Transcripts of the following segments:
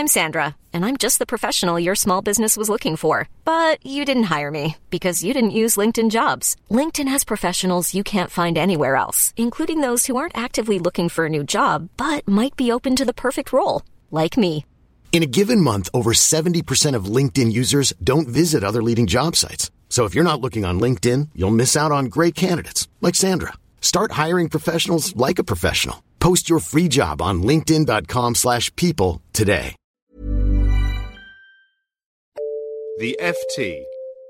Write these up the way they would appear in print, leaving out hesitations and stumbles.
I'm Sandra, and I'm just the professional your small business was looking for. But you didn't hire me because you didn't use LinkedIn Jobs. LinkedIn has professionals you can't find anywhere else, including those who aren't actively looking for a new job, but might be open to the perfect role, like me. In a given month, over 70% of LinkedIn users don't visit other leading job sites. So if you're not looking on LinkedIn, you'll miss out on great candidates like Sandra. Start hiring professionals like a professional. Post your free job on linkedin.com/people today. The FT.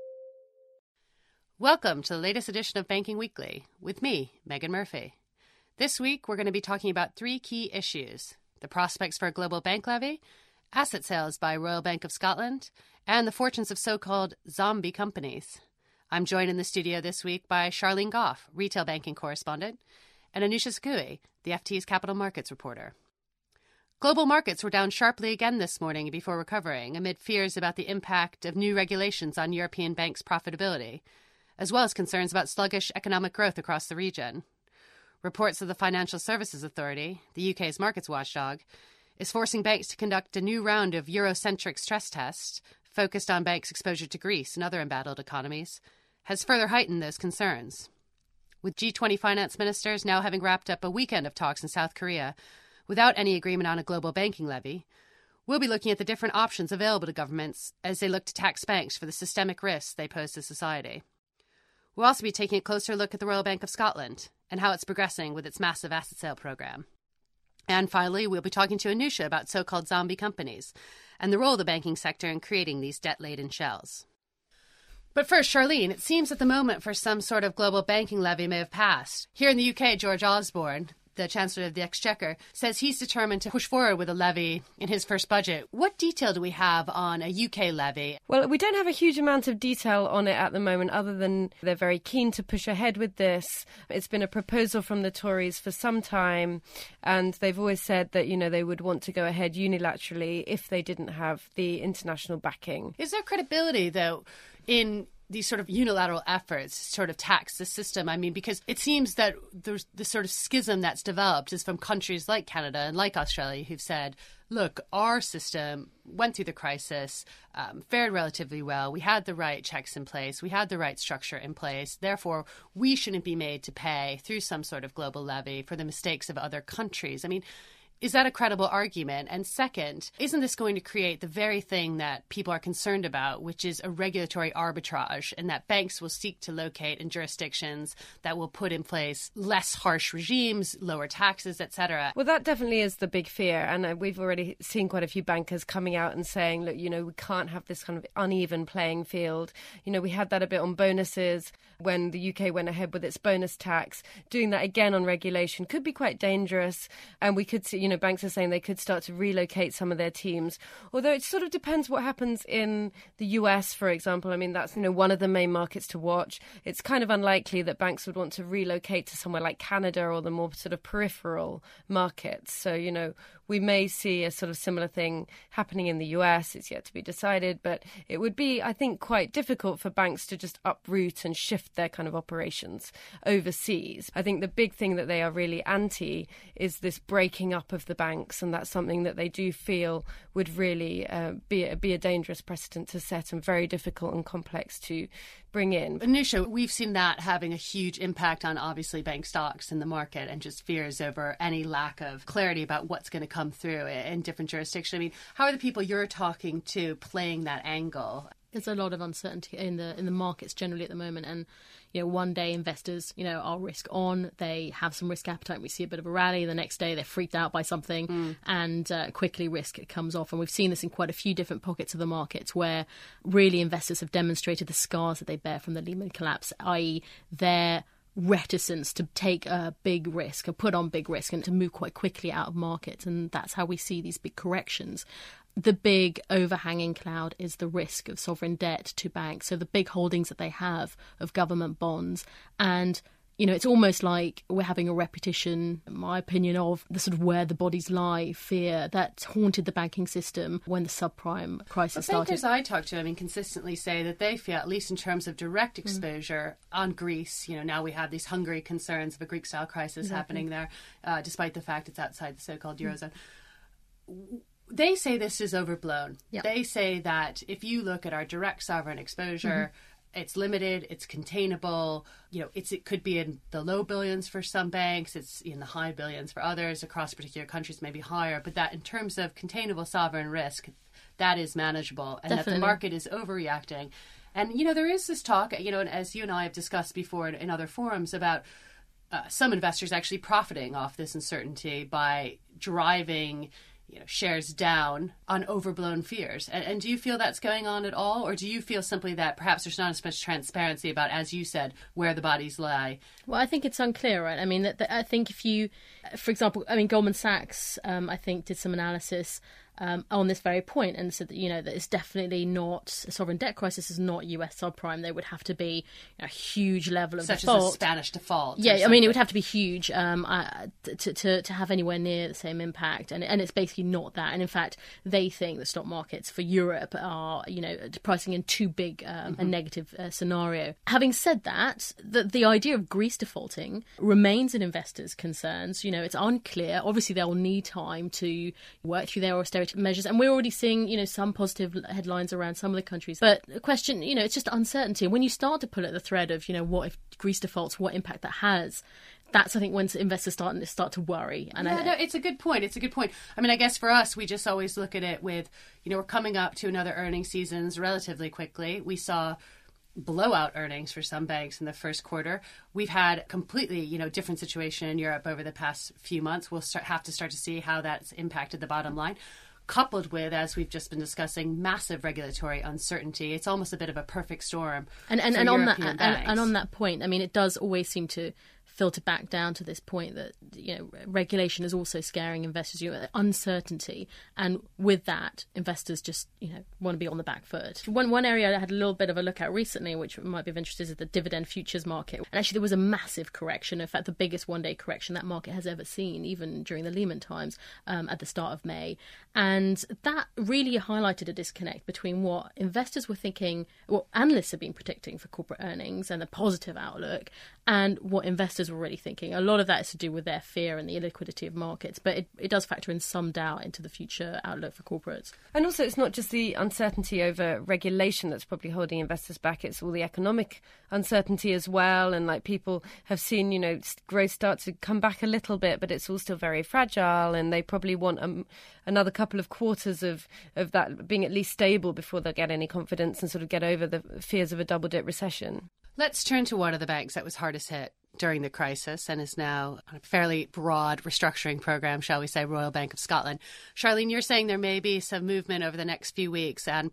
Welcome to the latest edition of Banking Weekly with me, Megan Murphy. This week, we're going to be talking about three key issues: the prospects for a global bank levy, asset sales by Royal Bank of Scotland, and the fortunes of so-called zombie companies. I'm joined in the studio this week by Charlene Goff, retail banking correspondent, and Anusha Sakui, the FT's capital markets reporter. Global markets were down sharply again this morning before recovering, amid fears about the impact of new regulations on European banks' profitability, as well as concerns about sluggish economic growth across the region. Reports of the Financial Services Authority, the UK's markets watchdog, is forcing banks to conduct a new round of Eurocentric stress tests focused on banks' exposure to Greece and other embattled economies, has further heightened those concerns. With G20 finance ministers now having wrapped up a weekend of talks in South Korea without any agreement on a global banking levy, we'll be looking at the different options available to governments as they look to tax banks for the systemic risks they pose to society. We'll also be taking a closer look at the Royal Bank of Scotland and how it's progressing with its massive asset sale program. And finally, we'll be talking to Anusha about so-called zombie companies and the role of the banking sector in creating these debt-laden shells. But first, Charlene, it seems at the moment for some sort of global banking levy may have passed. Here in the UK, George Osborne, the Chancellor of the Exchequer, says he's determined to push forward with a levy in his first budget. What detail do we have on a UK levy? Well, we don't have a huge amount of detail on it at the moment, other than they're very keen to push ahead with this. It's been a proposal from the Tories for some time, and they've always said that, they would want to go ahead unilaterally if they didn't have the international backing. Is there credibility, though, in these sort of unilateral efforts to sort of tax the system? I mean, because it seems that there's this sort of schism that's developed is from countries like Canada and like Australia who've said, look, our system went through the crisis, fared relatively well. We had the right checks in place. We had the right structure in place. Therefore, we shouldn't be made to pay through some sort of global levy for the mistakes of other countries. I mean, is that a credible argument? And second, isn't this going to create the very thing that people are concerned about, which is a regulatory arbitrage, and that banks will seek to locate in jurisdictions that will put in place less harsh regimes, lower taxes, etc.? Well, that definitely is the big fear. And we've already seen quite a few bankers coming out and saying, look, we can't have this kind of uneven playing field. We had that a bit on bonuses when the UK went ahead with its bonus tax. Doing that again on regulation could be quite dangerous. And we could see, banks are saying they could start to relocate some of their teams. Although it sort of depends what happens in the US, for example. I mean, that's, one of the main markets to watch. It's kind of unlikely that banks would want to relocate to somewhere like Canada or the more sort of peripheral markets. So, we may see a sort of similar thing happening in the US. It's yet to be decided, but it would be, I think, quite difficult for banks to just uproot and shift their kind of operations overseas. I think the big thing that they are really anti is this breaking up of the banks, and that's something that they do feel would really be a dangerous precedent to set and very difficult and complex to bring in. Anusha, we've seen that having a huge impact on, obviously, bank stocks in the market and just fears over any lack of clarity about what's going to come through in different jurisdictions. I mean, how are the people you're talking to playing that angle? There's a lot of uncertainty in the markets generally at the moment, and one day investors are risk on, they have some risk appetite, we see a bit of a rally, the next day they're freaked out by something and quickly risk comes off. And we've seen this in quite a few different pockets of the markets where really investors have demonstrated the scars that they bear from the Lehman collapse, i.e. their reticence to take a big risk or put on big risk and to move quite quickly out of markets. And that's how we see these big corrections. The big overhanging cloud is the risk of sovereign debt to banks. So the big holdings that they have of government bonds. And it's almost like we're having a repetition, in my opinion, of the sort of where the bodies lie fear that haunted the banking system when the subprime crisis started. Bankers I talk to, consistently say that they feel, at least in terms of direct exposure on Greece, now we have these Hungary concerns of a Greek-style crisis happening there, despite the fact it's outside the so-called Eurozone. They say this is overblown. Yep. They say that if you look at our direct sovereign exposure, it's limited, it's containable. It could be in the low billions for some banks, it's in the high billions for others, across particular countries maybe higher, but that in terms of containable sovereign risk, that is manageable, and Definitely. that the market is overreacting. And, there is this talk, and as you and I have discussed before in other forums, about some investors actually profiting off this uncertainty by driving shares down on overblown fears. And do you feel that's going on at all? Or do you feel simply that perhaps there's not as much transparency about, as you said, where the bodies lie? Well, I think it's unclear, right? I mean, I think if you, for example, Goldman Sachs, I think, did some analysis on this very point and said that, that it's definitely not, a sovereign debt crisis is not US subprime. There would have to be a huge level of such default. Such as a Spanish default. Yeah, I mean, it would have to be huge to have anywhere near the same impact. And it's basically not that. And in fact, they think the stock markets for Europe are, pricing in too big a negative scenario. Having said that, the idea of Greece defaulting remains an investor's concerns. It's unclear. Obviously, they'll need time to work through their austerity measures, and we're already seeing some positive headlines around some of the countries, but the question, it's just uncertainty. And when you start to pull at the thread of what if Greece defaults, what impact that has, that's, I think, when investors start to worry. And it's a good point. I mean, I guess for us, we just always look at it with, we're coming up to another earnings seasons relatively quickly. We saw blowout earnings for some banks in the first quarter. We've had a completely, different situation in Europe over the past few months. We'll have to start to see how that's impacted the bottom line. Coupled with, as we've just been discussing, massive regulatory uncertainty. It's almost a bit of a perfect storm. And on that point, I mean, it does always seem to filter back down to this point that regulation is also scaring investors. Uncertainty, and with that, investors just want to be on the back foot. One area I had a little bit of a look at recently, which might be of interest, is the dividend futures market. And actually, there was a massive correction. In fact, the biggest one-day correction that market has ever seen, even during the Lehman times at the start of May. And that really highlighted a disconnect between what investors were thinking, what analysts have been predicting for corporate earnings and a positive outlook, and what investors were already thinking. A lot of that is to do with their fear and the illiquidity of markets, but it does factor in some doubt into the future outlook for corporates. And also, it's not just the uncertainty over regulation that's probably holding investors back, it's all the economic uncertainty as well. And people have seen, growth start to come back a little bit, but it's all still very fragile, and they probably want another couple of quarters of that being at least stable before they'll get any confidence and sort of get over the fears of a double-dip recession. Let's turn to one of the banks that was hardest hit during the crisis and is now on a fairly broad restructuring program, shall we say, Royal Bank of Scotland. Charlene, you're saying there may be some movement over the next few weeks and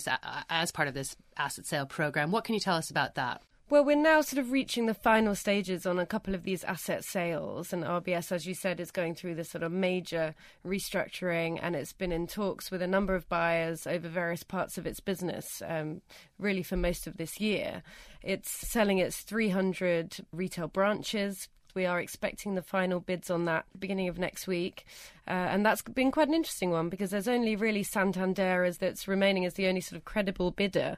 as part of this asset sale program. What can you tell us about that? Well, we're now sort of reaching the final stages on a couple of these asset sales, and RBS, as you said, is going through this sort of major restructuring, and it's been in talks with a number of buyers over various parts of its business, really for most of this year. It's selling its 300 retail branches. We are expecting the final bids on that beginning of next week. And that's been quite an interesting one because there's only really Santander that's remaining as the only sort of credible bidder.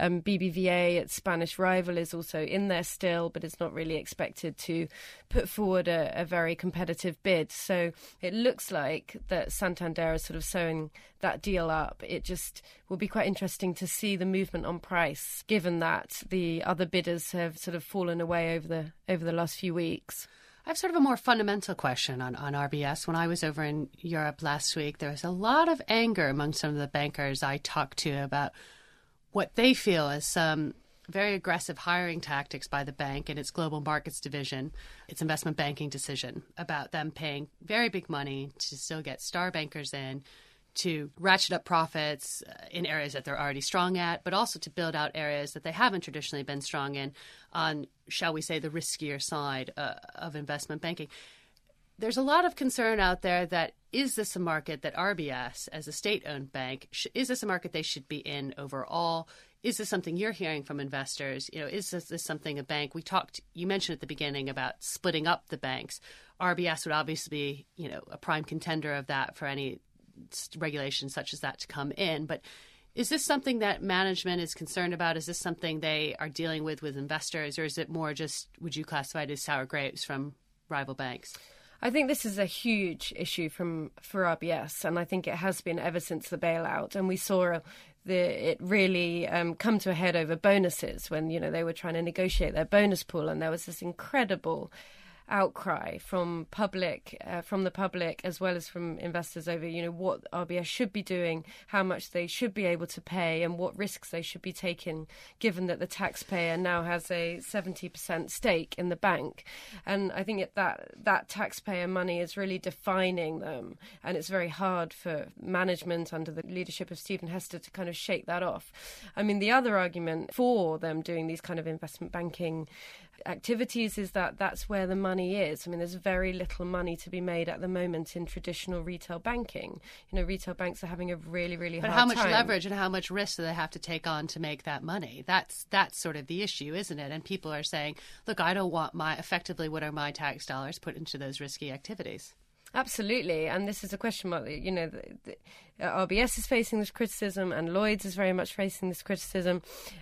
BBVA, its Spanish rival, is also in there still, but it's not really expected to put forward a very competitive bid. So it looks like that Santander is sort of sewing that deal up. It just will be quite interesting to see the movement on price, given that the other bidders have sort of fallen away over the last few weeks. I have sort of a more fundamental question on RBS. When I was over in Europe last week, there was a lot of anger among some of the bankers I talked to about what they feel as some very aggressive hiring tactics by the bank and its global markets division, its investment banking decision about them paying very big money to still get star bankers in, to ratchet up profits in areas that they're already strong at, but also to build out areas that they haven't traditionally been strong in on, shall we say, the riskier side of investment banking. There's a lot of concern out there that is this a market that RBS, as a state-owned bank, is this a market they should be in overall? Is this something you're hearing from investors? Is this something a bank? You mentioned at the beginning about splitting up the banks. RBS would obviously be, a prime contender of that for any regulation such as that to come in. But is this something that management is concerned about? Is this something they are dealing with investors? Or is it more just, would you classify it as sour grapes from rival banks? I think this is a huge issue for RBS, and I think it has been ever since the bailout. And we saw it really come to a head over bonuses when, they were trying to negotiate their bonus pool, and there was this incredible outcry from the public as well as from investors over what RBS should be doing, how much they should be able to pay, and what risks they should be taking, given that the taxpayer now has a 70% stake in the bank. And I think that taxpayer money is really defining them, and it's very hard for management under the leadership of Stephen Hester to kind of shake that off. I mean, the other argument for them doing these kind of investment banking activities is that that's where the money is. I mean, there's very little money to be made at the moment in traditional retail banking. Retail banks are having a really, really hard time. But how much leverage and how much risk do they have to take on to make that money? That's sort of the issue, isn't it? And people are saying, look, I don't want effectively what are my tax dollars put into those risky activities. Absolutely, and this is a question mark. RBS is facing this criticism, and Lloyds is very much facing this criticism.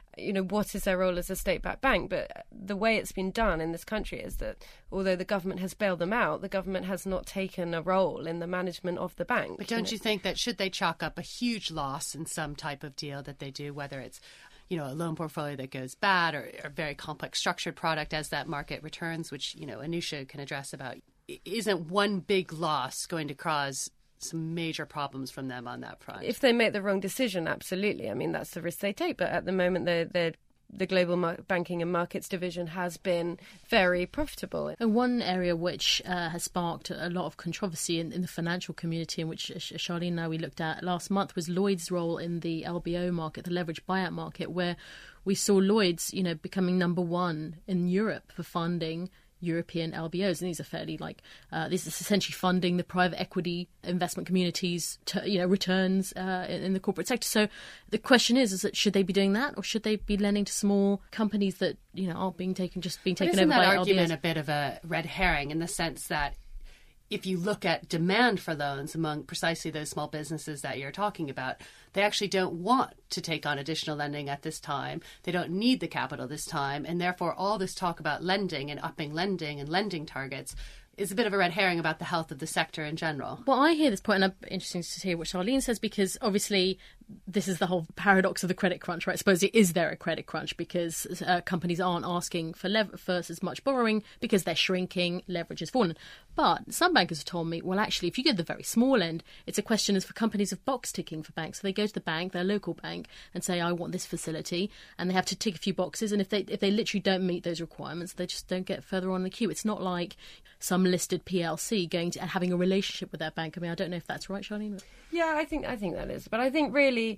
What is their role as a state-backed bank? But the way it's been done in this country is that although the government has bailed them out, the government has not taken a role in the management of the bank. But don't you think that should they chalk up a huge loss in some type of deal that they do, whether it's a loan portfolio that goes bad or a very complex structured product as that market returns, which, Anusha can address about, isn't one big loss going to cause some major problems from them on that front? If they make the wrong decision, absolutely. I mean, that's the risk they take. But at the moment, the Global Banking and Markets Division has been very profitable. And one area which has sparked a lot of controversy in the financial community, and which Charlene and I we looked at last month, was Lloyd's role in the LBO market, the leveraged buyout market, where we saw Lloyd's, becoming number one in Europe for funding European LBOs, and these are fairly this is essentially funding the private equity investment community's returns in the corporate sector. So the question is that should they be doing that, or should they be lending to small companies that aren't being taken over by LBOs? Isn't that argument a bit of a red herring in the sense that if you look at demand for loans among precisely those small businesses that you're talking about, they actually don't want to take on additional lending at this time. They don't need the capital this time. And therefore, all this talk about lending and upping lending and lending targets is a bit of a red herring about the health of the sector in general. Well, I hear this point, and I'm interested to hear what Charlene says, because obviously this is the whole paradox of the credit crunch, right? I suppose is there a credit crunch because companies aren't asking for as much borrowing because they're shrinking, leverage has fallen. But some bankers have told me, well, actually, if you get the very small end, it's a question as for companies of box ticking for banks. So they go to the bank, their local bank, and say, I want this facility, and they have to tick a few boxes. And if they literally don't meet those requirements, they just don't get further on the queue. It's not like some listed PLC going to and having a relationship with that bank. I mean, I don't know if that's right, Charlene. Yeah, I think that is. But I think really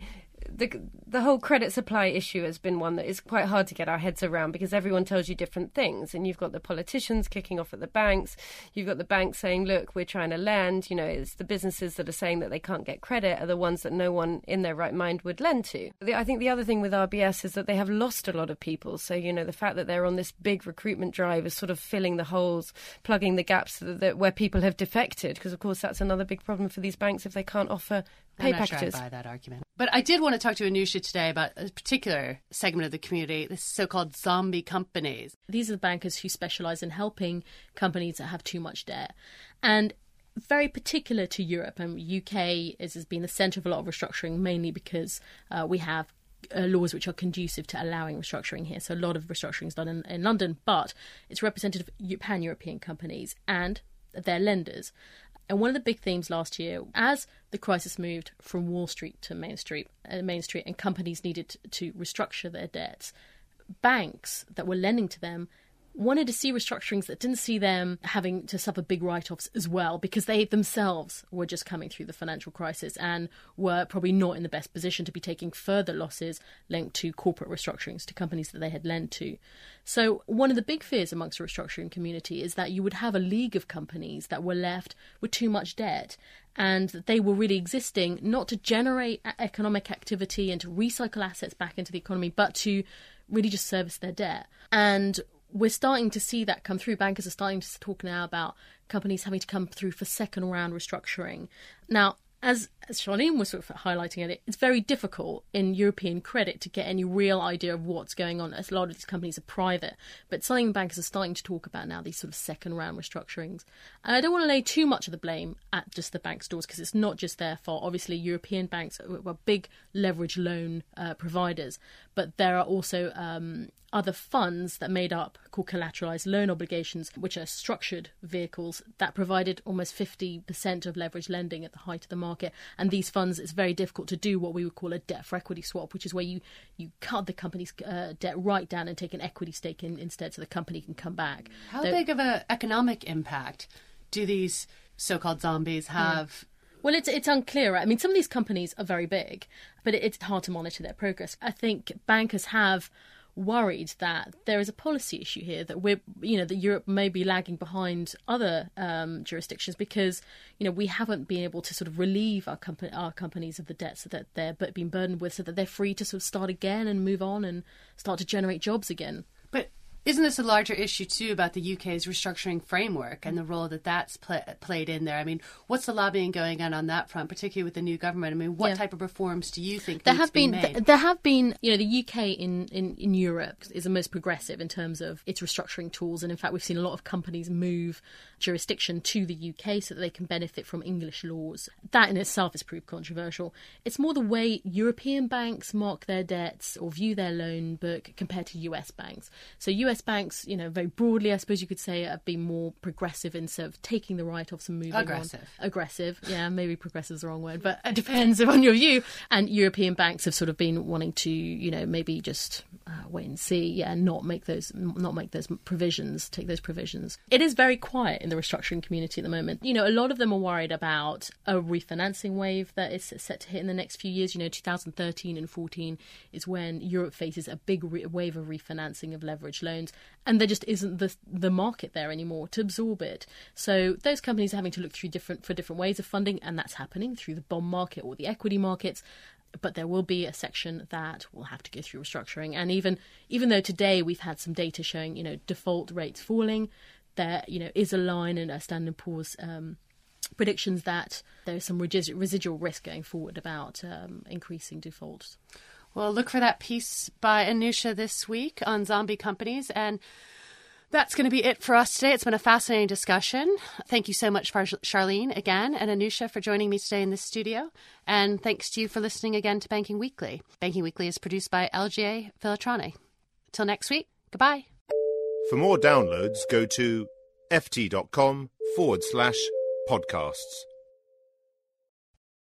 the whole credit supply issue has been one that is quite hard to get our heads around because everyone tells you different things. And you've got the politicians kicking off at the banks. You've got the banks saying, look, we're trying to lend. It's the businesses that are saying that they can't get credit are the ones that no one in their right mind would lend to. I think the other thing with RBS is that they have lost a lot of people. So, the fact that they're on this big recruitment drive is sort of filling the holes, plugging the gaps where people have defected. Because, of course, that's another big problem for these banks if they can't offer pay packages. I'm not sure I buy that argument. But I did want to talk to Anusha today about a particular segment of the community, the so-called zombie companies. These are the bankers who specialise in helping companies that have too much debt. And very particular to Europe, and UK has been the centre of a lot of restructuring, mainly because we have laws which are conducive to allowing restructuring here. So a lot of restructuring is done in London, but it's representative of pan-European companies and their lenders. And one of the big themes last year, as the crisis moved from Wall Street to Main Street, and companies needed to restructure their debts, banks that were lending to them wanted to see restructurings that didn't see them having to suffer big write-offs as well, because they themselves were just coming through the financial crisis and were probably not in the best position to be taking further losses linked to corporate restructurings to companies that they had lent to. So one of the big fears amongst the restructuring community is that you would have a league of companies that were left with too much debt, and that they were really existing not to generate economic activity and to recycle assets back into the economy, but to really just service their debt. And we're starting to see that come through. Bankers are starting to talk now about companies having to come through for second round restructuring. Now, as Charlene was sort of highlighting it, it's very difficult in European credit to get any real idea of what's going on, as a lot of these companies are private. But something bankers are starting to talk about now, these sort of second-round restructurings. And I don't want to lay too much of the blame at just the bank stores, because it's not just their fault. Obviously, European banks are big leverage loan providers, but there are also other funds that made up, called collateralized loan obligations, which are structured vehicles that provided almost 50% of leverage lending at the height of the market. And these funds, it's very difficult to do what we would call a debt for equity swap, which is where you cut the company's debt right down and take an equity stake in instead, so the company can come back. How big of an economic impact do these so-called zombies have? Yeah. Well, it's unclear. I mean, some of these companies are very big, but it's hard to monitor their progress. I think bankers have worried that there is a policy issue here, that that Europe may be lagging behind other jurisdictions, because we haven't been able to sort of relieve our companies of the debts that they're being burdened with, so that they're free to sort of start again and move on and start to generate jobs again. But isn't this a larger issue too about the UK's restructuring framework and the role that that's played in there? I mean, what's the lobbying going on that front, particularly with the new government? I mean, what type of reforms do you think need to be made? There have been, the UK in Europe is the most progressive in terms of its restructuring tools, and in fact, we've seen a lot of companies move jurisdiction to the UK so that they can benefit from English laws. That in itself has proved controversial. It's more the way European banks mark their debts or view their loan book compared to US banks. So US banks, very broadly, I suppose you could say, have been more progressive in sort of taking the write-offs and moving on. Aggressive. Yeah, maybe progressive is the wrong word, but it depends on your view. And European banks have sort of been wanting to, maybe just wait and see, not make those provisions, take those provisions. It is very quiet in the restructuring community at the moment. A lot of them are worried about a refinancing wave that is set to hit in the next few years. 2013 and 14 is when Europe faces a big wave of refinancing of leveraged loans, and there just isn't the market there anymore to absorb it. So those companies are having to look through different ways of funding, and that's happening through the bond market or the equity markets. But there will be a section that will have to go through restructuring. And even though today we've had some data showing, default rates falling, there, is a line in a Standard & Poor's predictions that there's some residual risk going forward about increasing defaults. Well, look for that piece by Anusha this week on zombie companies. And that's going to be it for us today. It's been a fascinating discussion. Thank you so much for Charlene again, and Anusha for joining me today in this studio. And thanks to you for listening again to Banking Weekly. Banking Weekly is produced by LGA Filatrani. Till next week, goodbye. For more downloads, go to ft.com/podcasts.